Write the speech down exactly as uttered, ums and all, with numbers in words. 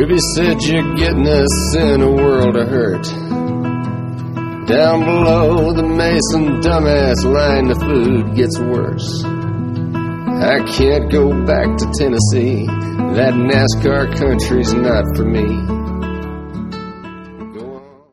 Baby said you're getting us in a world of hurt. Down below the Mason dumbass line, the food gets worse. I can't go back to Tennessee. That NASCAR country's not for me.